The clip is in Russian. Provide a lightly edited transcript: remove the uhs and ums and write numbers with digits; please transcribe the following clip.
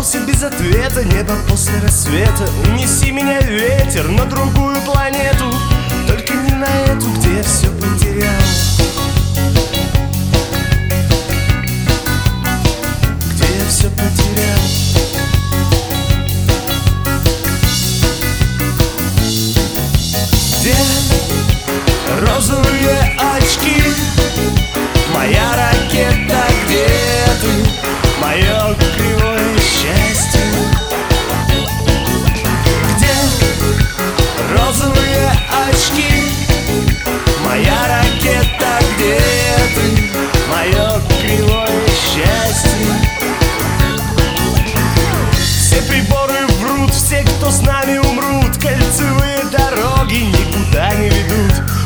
Вопросы без ответа, небо после рассвета. Унеси меня, ветер, на другую планету, только не на эту, где я все потерял. Где я все потерял. Где розовые очки? Моя ракета, где ты? Мое кривое счастье. Где розовые очки? Моя ракета, где ты? Мое кривое счастье. Все приборы врут, все, кто с нами умрут. Кольцевые дороги никуда не ведут.